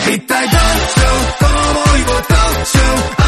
一体どうしようこの想いをどうしよう